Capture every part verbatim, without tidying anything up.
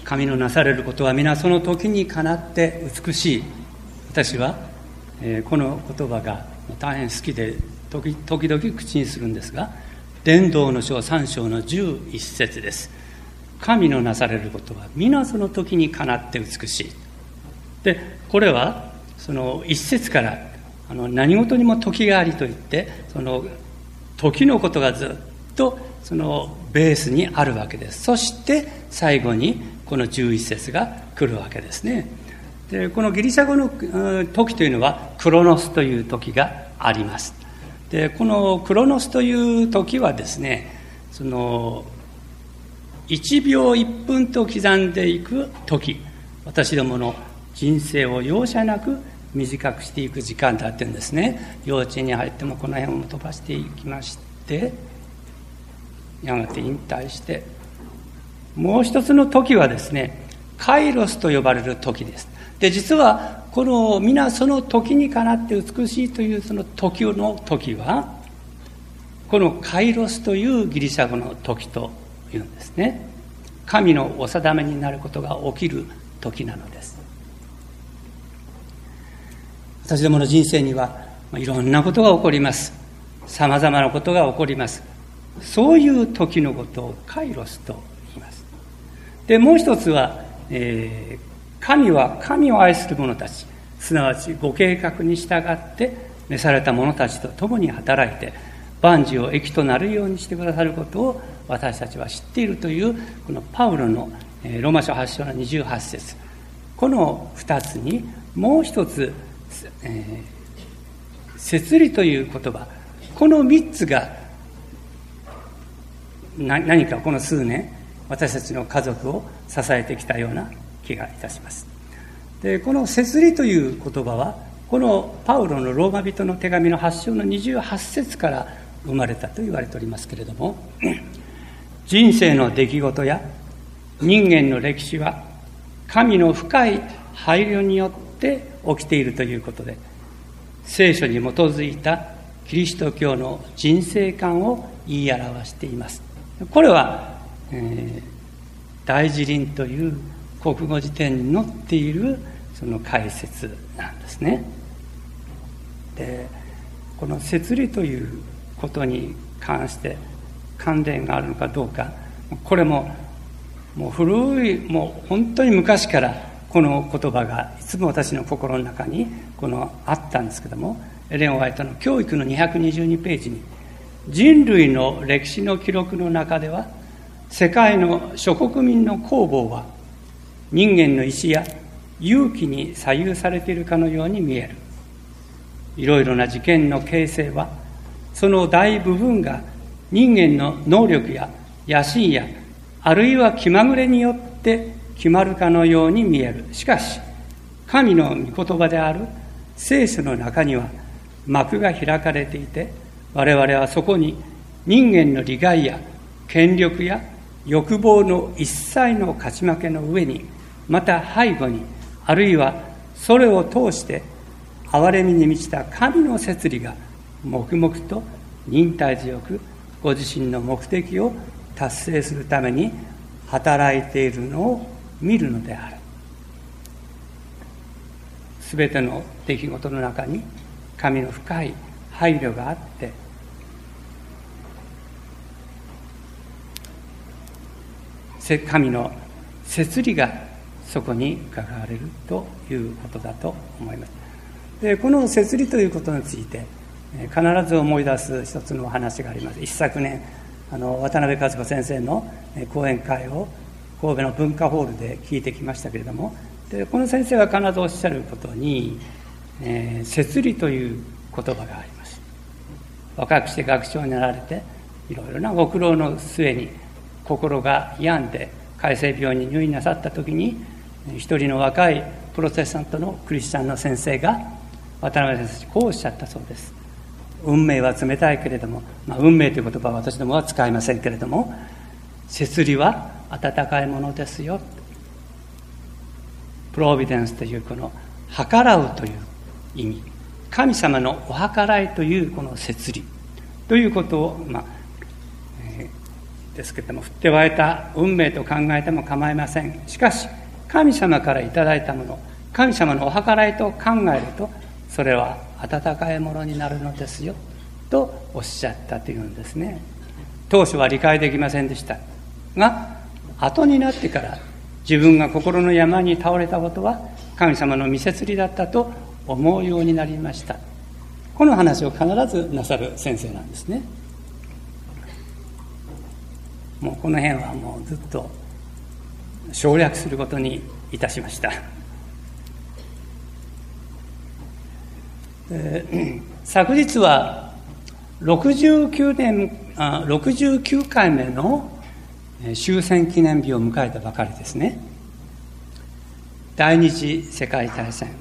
神のなされることは皆その時にかなって美しい。私は、えー、この言葉が大変好きで時時々口にするんですが、伝道の書さん章のじゅういっ節です。神のなされることは皆その時にかなって美しい。でこれはその一節からあの何事にも時がありといって、その時のことがずっとそのベースにあるわけです。そして最後にこのじゅういっ節が来るわけですね。でこのギリシャ語の時というのはクロノスという時があります。でこのクロノスという時はですね、そのいちびょういっぷんと刻んでいく時、私どもの人生を容赦なく短くしていく時間だっていうんですね。幼稚園に入ってもこの辺を飛ばしていきまして、やがて引退して、もう一つの時はですね、カイロスと呼ばれる時です。で実はこの皆その時にかなって美しいというその時の時は、このカイロスというギリシャ語の時というんですね。神のお定めになることが起きる時なのです。私どもの人生にはいろんなことが起こります。さまざまなことが起こります。そういう時のことをカイロスと言います。でもう一つは、えー、神は神を愛する者たち、すなわちご計画に従って召された者たちと共に働いて万事を益となるようにしてくださることを私たちは知っているという、このパウロのローマ書はち章のにじゅうはち節、このふたつにもう一つ、えー、摂理という言葉、このみっつが何かこの数年私たちの家族を支えてきたような気がいたします。でこの摂理という言葉はこのパウロのローマ人の手紙のはち章のにじゅうはち節から生まれたと言われておりますけれども、人生の出来事や人間の歴史は神の深い配慮によって起きているということで、聖書に基づいたキリスト教の人生観を言い表しています。これは、えー、大辞林という国語辞典に載っているその解説なんですね。でこの摂理ということに関して関連があるのかどうか、これももう古い、もう本当に昔からこの言葉がいつも私の心の中にこのあったんですけども、エレン・ホワイトの教育のにひゃくにじゅうにページに、人類の歴史の記録の中では世界の諸国民の興亡は人間の意志や勇気に左右されているかのように見える。いろいろな事件の形成はその大部分が人間の能力や野心やあるいは気まぐれによって決まるかのように見える。しかし神の御言葉である聖書の中には幕が開かれていて、我々はそこに人間の利害や権力や欲望の一切の勝ち負けの上に、また背後に、あるいはそれを通して憐れみに満ちた神の摂理が黙々と忍耐強くご自身の目的を達成するために働いているのを見るのである。すべての出来事の中に神の深い配慮があって、神の摂理がそこに伺われるということだと思います。でこの摂理ということについて必ず思い出す一つのお話があります。一昨年あの渡辺和子先生の講演会を神戸の文化ホールで聞いてきましたけれども、でこの先生は必ずおっしゃることに、えー、摂理という言葉があります。若くして学長になられていろいろなご苦労の末に心が病んで海生病に入院なさった時に、一人の若いプロテスタントのクリスチャンの先生が渡辺先生にこうおっしゃったそうです。運命は冷たいけれども、まあ、運命という言葉は私どもは使いませんけれども、摂理は温かいものですよ。プロビデンスというこの計らうという意味、神様のお計らいというこの摂理ということを、まあえー、 ですけれども、降って湧いた運命と考えても構いません。しかし神様からいただいたもの、神様のお計らいと考えると、それは温かいものになるのですよとおっしゃったというんですね。当初は理解できませんでしたが、後になってから自分が心の病に倒れたことは神様の御摂理だったと思うようになりました。この話を必ずなさる先生なんですね。もうこの辺はもうずっと省略することにいたしました。昨日はろくじゅうきゅうねんあろくじゅうきゅうかいめの終戦記念日を迎えたばかりですね。第二次世界大戦、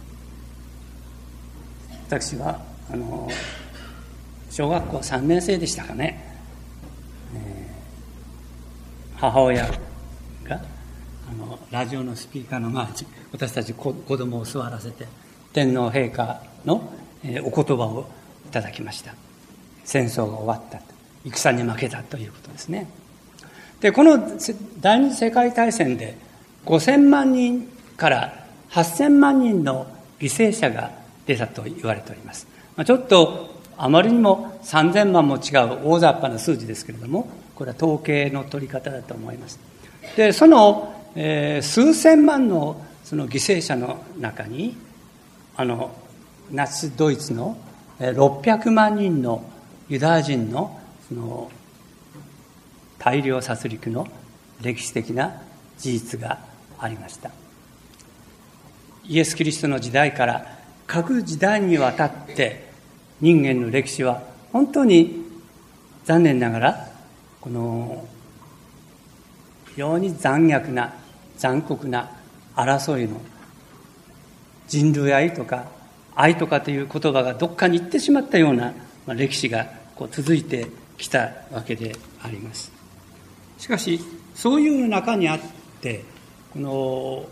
私はあの小学校さんねん生でしたかね、えー、母親があのラジオのスピーカーの前に私たち子供を座らせて天皇陛下の、えー、お言葉をいただきました。戦争が終わったと、戦に負けたということですね。で、この第二次世界大戦でごせんまんにんからはっせんまんにんの犠牲者が出たと言われております。ちょっとあまりにもさんぜんまんも違う大雑把な数字ですけれども、これは統計の取り方だと思います。で、その、えー、数千万のその犠牲者の中に、あのナチスドイツのろっぴゃくまんにんのユダヤ人のその大量殺戮の歴史的な事実がありました。イエス・キリストの時代から各時代にわたって人間の歴史は本当に残念ながらこの非常に残虐な残酷な争いの人類愛とか愛とかという言葉がどっかに行ってしまったような歴史がこう続いてきたわけであります。しかしそういう中にあってこの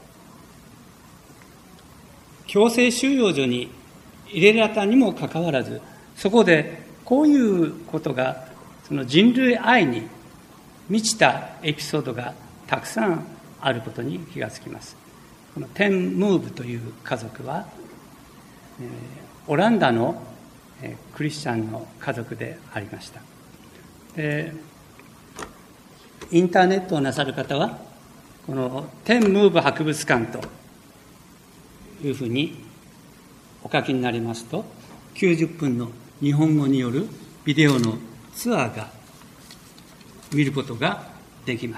強制収容所に入れられたにもかかわらず、そこでこういうことがその人類愛に満ちたエピソードがたくさんあることに気がつきます。このテン・ムーブという家族は、えー、オランダの、えー、クリスチャンの家族でありました。で、インターネットをなさる方はこのテン・ムーブ博物館というふうにお書きになりますと、きゅうじゅっぷんの日本語によるビデオのツアーが見ることができます。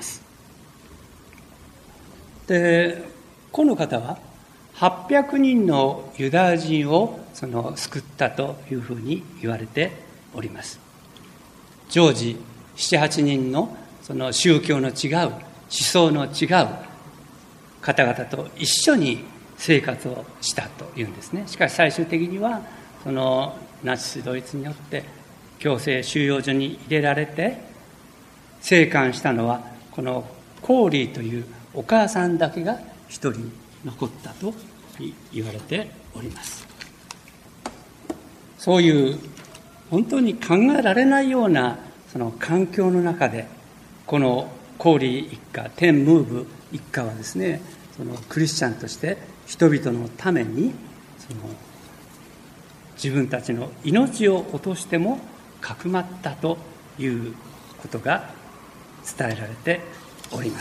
で、この方ははっぴゃくにんのユダヤ人をその救ったというふうに言われております。常時ななはちにんのその宗教の違う思想の違う方々と一緒に生活をしたというんですね。しかし最終的にはそのナチスドイツによって強制収容所に入れられて生還したのはこのコーリーというお母さんだけが一人残ったと言われております。そういう本当に考えられないようなその環境の中でこのコーリー一家、テン・ムーブ一家はですね、そのクリスチャンとして人々のためにその自分たちの命を落としてもかくまったということが伝えられております。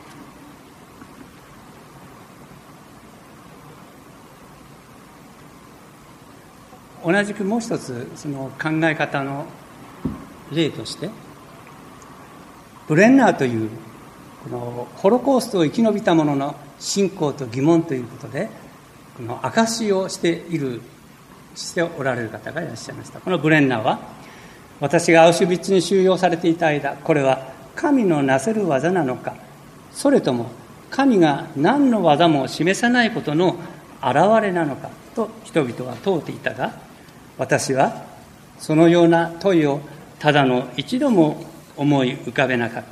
同じくもう一つその考え方の例として、ブレンナーというこのホロコーストを生き延びた者の信仰と疑問ということでこの証しをしているしておられる方がいらっしゃいました。このブレンナーは、私がアウシュビッツに収容されていた間、これは神のなせる技なのか、それとも神が何の技も示さないことの現れなのかと人々は問うていたが、私はそのような問いをただの一度も思い浮かべなかった。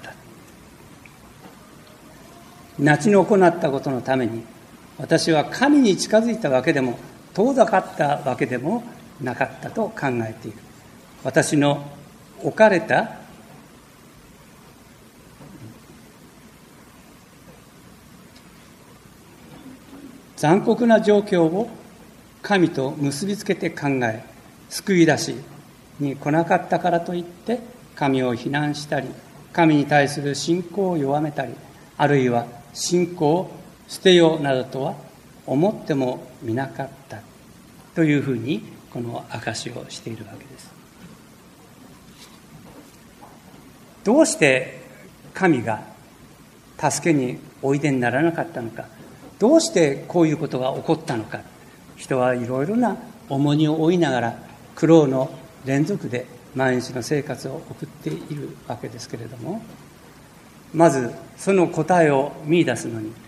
ナチの行ったことのために私は神に近づいたわけでも遠ざかったわけでもなかったと考えている。私の置かれた残酷な状況を神と結びつけて考え、救い出しに来なかったからといって神を非難したり、神に対する信仰を弱めたり、あるいは信仰を捨てようなどとは思ってもみなかったというふうにこの証しをしているわけです。どうして神が助けにおいでにならなかったのか、どうしてこういうことが起こったのか、人はいろいろな重荷を負いながら苦労の連続で毎日の生活を送っているわけですけれども、まずその答えを見出すのに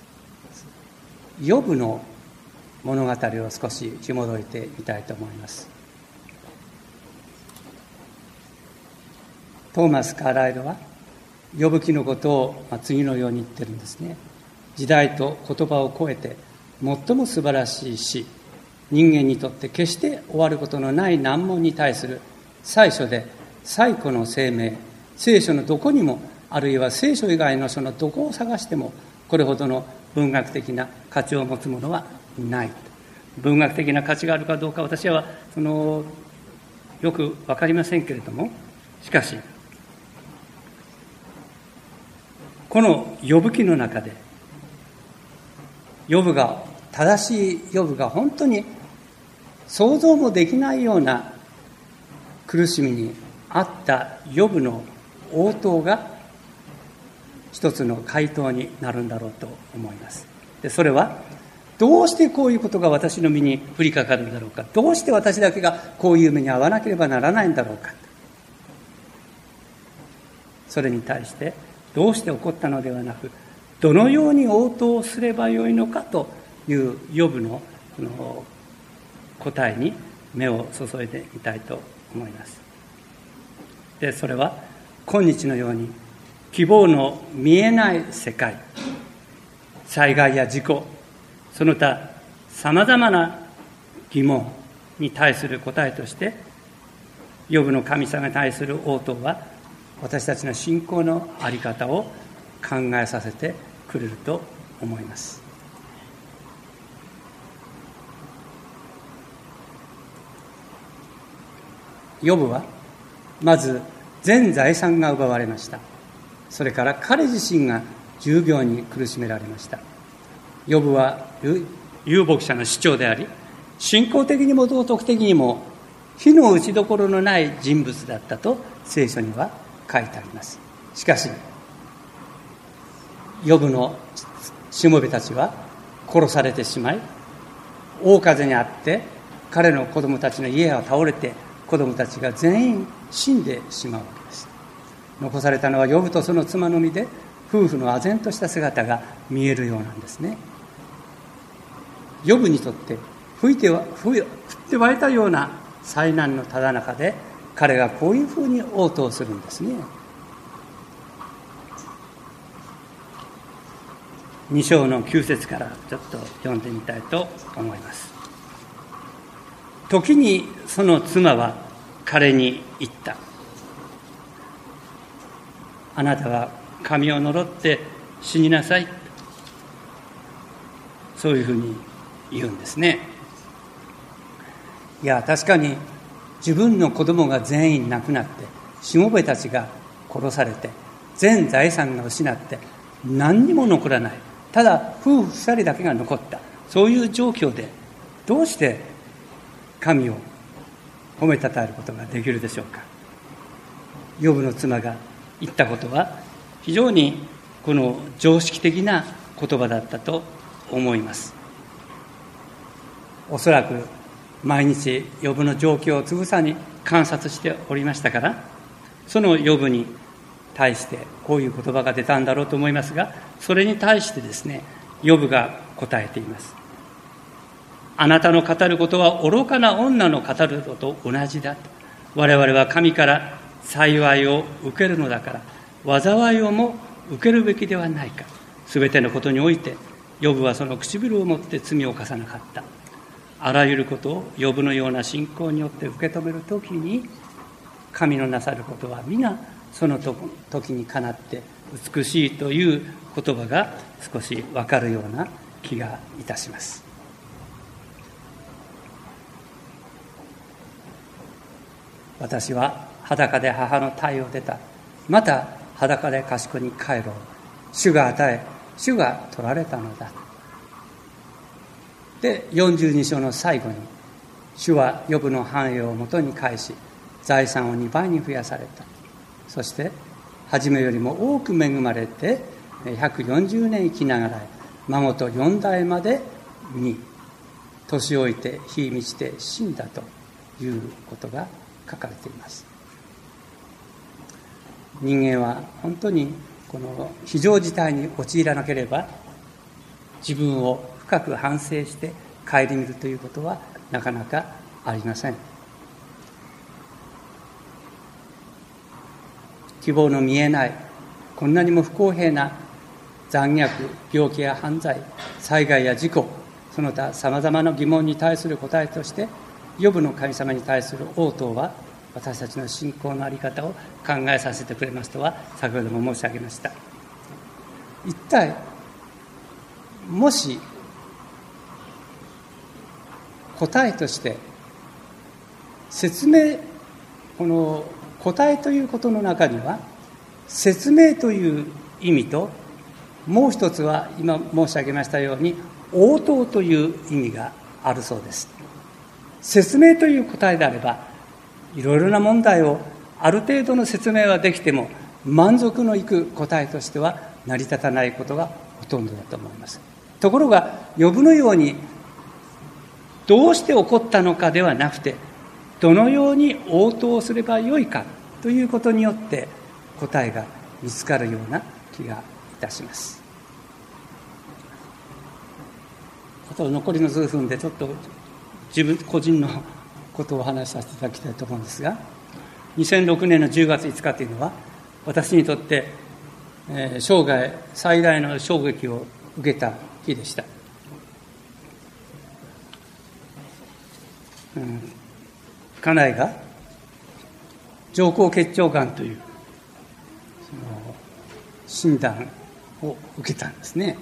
ヨブの物語を少し紐解いてみたいと思います。トーマス・カーライルはヨブ記のことを次のように言ってるんですね。時代と言葉を超えて最も素晴らしい詩、人間にとって決して終わることのない難問に対する最初で最古の声明、聖書のどこにも、あるいは聖書以外のそのどこを探してもこれほどの文学的な価値を持つものはない。文学的な価値があるかどうか私はそのよく分かりませんけれども、しかしこのヨブ記の中でヨブが正しいヨブが本当に想像もできないような苦しみにあったヨブの応答が一つの回答になるんだろうと思います。で、それはどうしてこういうことが私の身に降りかかるんだろうか、どうして私だけがこういう目に遭わなければならないんだろうか、それに対してどうして起こったのではなく、どのように応答すればよいのかというヨブのこの答えに目を注いでみたいと思います。で、それは今日のように希望の見えない世界、災害や事故、その他さまざまな疑問に対する答えとして、ヨブの神様に対する応答は私たちの信仰の在り方を考えさせてくれると思います。ヨブはまず全財産が奪われました。それから彼自身が重病に苦しめられました。ヨブは遊牧者の首長であり、信仰的にも道徳的にも非の打ちどころのない人物だったと聖書には書いてあります。しかしヨブのしもべたちは殺されてしまい、大風にあって彼の子供たちの家は倒れて、子供たちが全員死んでしまうわけです。残されたのはヨブとその妻のみで、夫婦の唖然とした姿が見えるようなんですね。ヨブにとって吹いては降って湧いたような災難のただ中で、彼がこういうふうに応答するんですね。に章のきゅう節からちょっと読んでみたいと思います。時にその妻は彼に言った。あなたは神を呪って死になさい。そういうふうに言うんですね。いや、確かに自分の子供が全員亡くなって、しもべたちが殺されて、全財産が失って何にも残らない、ただ夫婦二人だけが残った、そういう状況でどうして神を褒めたたえることができるでしょうか。ヨブの妻が言ったことは非常にこの常識的な言葉だったと思います。おそらく毎日ヨブの状況をつぶさに観察しておりましたから、そのヨブに対してこういう言葉が出たんだろうと思いますが、それに対してですね、ヨブが答えています。あなたの語ることは愚かな女の語ることと同じだ。我々は神から幸いを受けるのだから、災いをも受けるべきではないか。すべてのことにおいてヨブはその唇を持って罪を犯さなかった。あらゆることをヨブのような信仰によって受け止めるときに、神のなさることは皆その時にかなって美しいという言葉が少し分かるような気気がいたします。私は裸で母の胎を出た。また裸で賢に帰ろう。主が与え、主が取られたのだ。で、よんじゅうに章の最後に、主はヨブの繁栄を元に返し、財産をにばいに増やされた。そして、初めよりも多く恵まれて、ひゃくよんじゅうねん生きながら、孫とよん代までに、年老いて、日満ちて死んだということが書かれています。人間は本当にこの非常事態に陥らなければ、自分を深く反省して顧みるということはなかなかありません。希望の見えない、こんなにも不公平な残虐、病気や犯罪、災害や事故、その他さまざまな疑問に対する答えとして、ヨブの神様に対する応答は、私たちの信仰の在り方を考えさせてくれますとは、先ほども申し上げました。一体、もし、答えとして、説明、この答えということの中には、説明という意味と、もう一つは今申し上げましたように、応答という意味があるそうです。説明という答えであれば、いろいろな問題をある程度の説明はできても、満足のいく答えとしては成り立たないことがほとんどだと思います。ところが、ヨブのように、どうして起こったのかではなくて、どのように応答すればよいかということによって答えが見つかるような気がいたします。あと残りの数分でちょっと自分個人のことをお話しさせていただきたいと思うんですが、にせんろくねんのじゅうがついつかというのは私にとって、えー、生涯最大の衝撃を受けた日でした。うん、家内が上行結腸がんというその診断を受けたんですね。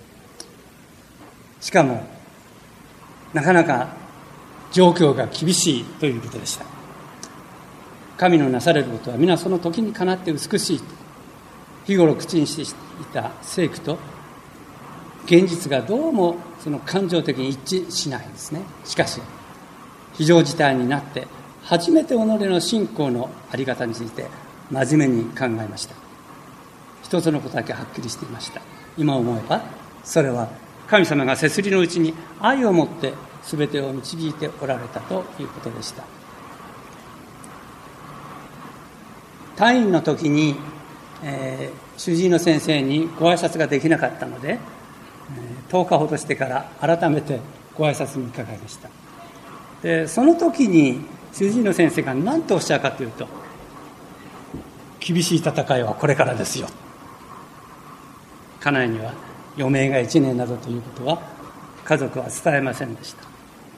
しかもなかなか状況が厳しいということでした。神のなされることは皆その時にかなって美しいと日頃口にしていた聖句と現実がどうもその感情的に一致しないんですね。しかし非常事態になって初めて己の信仰のあり方について真面目に考えました。一つのことだけはっきりしていました。今思えばそれは神様が摂理のうちに愛を持って全てを導いておられたということでした。退院の時に、えー、主治医の先生にご挨拶ができなかったので、えー、とおかほどしてから改めてご挨拶に伺いました。でその時に主治医の先生が何とおっしゃるかというと、厳しい戦いはこれからですよ。家内には余命がいちねんなどということは家族は伝えませんでした。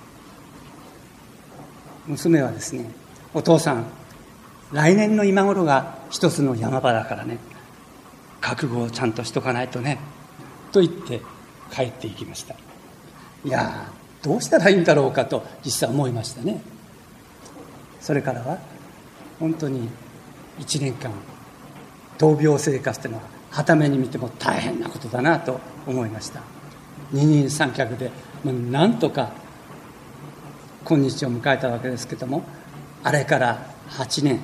娘はですね、お父さん来年の今頃が一つの山場だからね、覚悟をちゃんとしとかないとねと言って帰っていきました。いやどうしたらいいんだろうかと実際思いましたね。それからは本当にいちねんかん闘病生活というのは傍目に見ても大変なことだなと思いました。二人三脚でなんとか今日を迎えたわけですけども、あれからはちねん、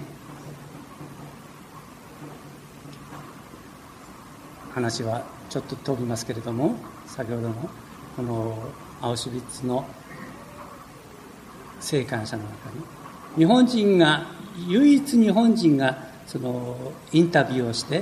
話はちょっと飛びますけれども、先ほどのこのアウシュビッツの生還者の中に日本人が唯一日本人がそのインタビューをして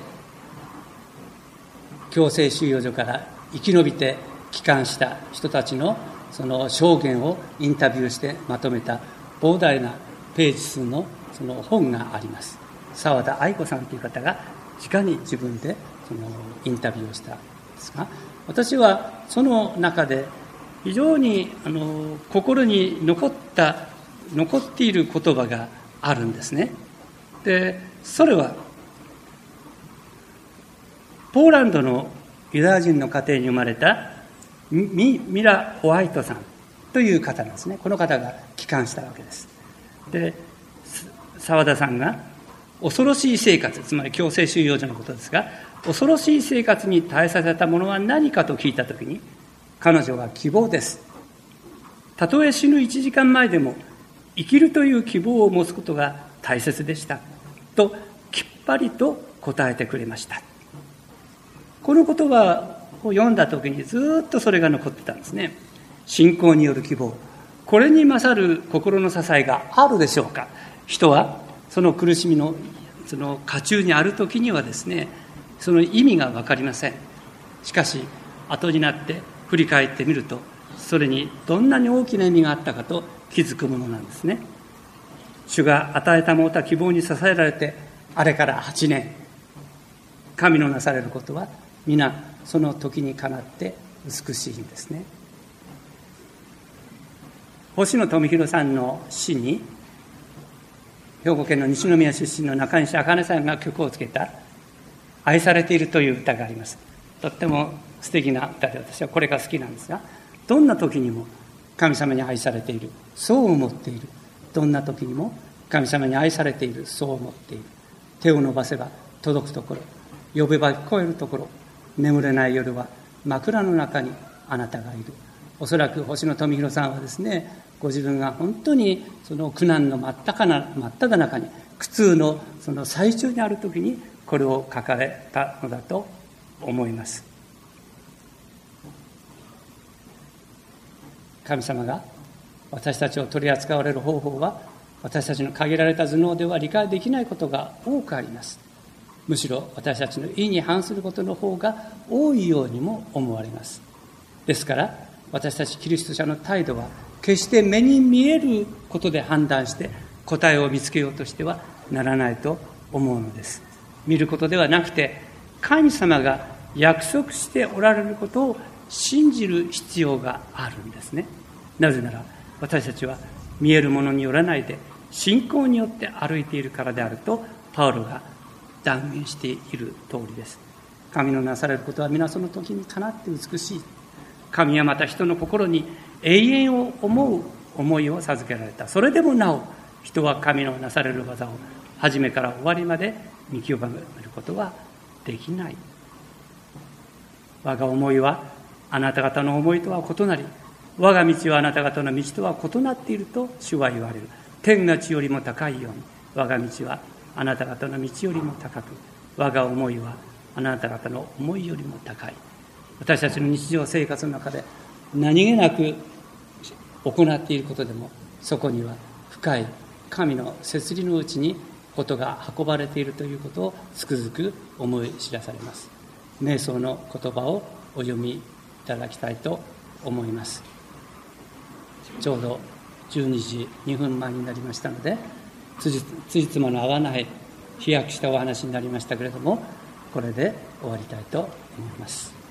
強制収容所から生き延びて帰還した人たちのその証言をインタビューしてまとめた膨大なページ数のその本があります。澤田愛子さんという方が直に自分でそのインタビューをしたんですが、私はその中で非常にあの心に残った残っている言葉があるんですね。でそれはポーランドのユダヤ人の家庭に生まれたミ, ミラ・ホワイトさんという方なんですね。この方が帰還したわけです。で、澤田さんが恐ろしい生活、つまり強制収容所のことですが、恐ろしい生活に耐えさせたものは何かと聞いたときに、彼女は希望です。たとえ死ぬいちじかんまえでも生きるという希望を持つことが大切でしたときっぱりと答えてくれました。この言葉を読んだときにずっとそれが残ってたんですね。信仰による希望、これに勝る心の支えがあるでしょうか。人はその苦しみのその渦中にあるときにはですね、その意味が分かりません。しかし後になって振り返ってみると、それにどんなに大きな意味があったかと気づくものなんですね。主が与えたもうた希望に支えられて、あれからはちねん、神のなされることは皆その時にかなって美しいんですね。星野富弘さんの詩に、兵庫県の西宮出身の中西茜さんが曲をつけた愛されているという歌があります。とっても素敵な歌で、私はこれが好きなんですが、どんな時にも神様に愛されている、そう思っている。どんな時にも神様に愛されている、そう思っている。手を伸ばせば届くところ、呼べば聞こえるところ、眠れない夜は枕の中にあなたがいる。おそらく星野富弘さんはですね、ご自分が本当にその苦難の真っ只中真っ只中に、苦痛のその最中にある時にこれを書かれたのだと思います。神様が私たちを取り扱われる方法は、私たちの限られた頭脳では理解できないことが多くあります。むしろ私たちの意に反することの方が多いようにも思われます。ですから私たちキリスト者の態度は、決して目に見えることで判断して答えを見つけようとしてはならないと思うのです。見ることではなくて、神様が約束しておられることを信じる必要があるんですね。なぜなら私たちは見えるものによらないで信仰によって歩いているからであると、パウロが断言している通りです。神のなされることは皆その時にかなって美しい。神はまた人の心に永遠を思う思いを授けられた。それでもなお人は神のなされる技を初めから終わりまで見極めることはできない。我が思いはあなた方の思いとは異なり、我が道はあなた方の道とは異なっていると主は言われる。天が地よりも高いように、我が道はあなた方の道よりも高く、我が思いはあなた方の思いよりも高い。私たちの日常生活の中で何気なく行っていることでも、そこには深い神の摂理のうちにことが運ばれているということをつくづく思い知らされます。瞑想の言葉をお読みいただきたいと思います。ちょうどじゅうにじにふんまえになりましたので、つじつまの合わない飛躍したお話になりましたけれども、これで終わりたいと思います。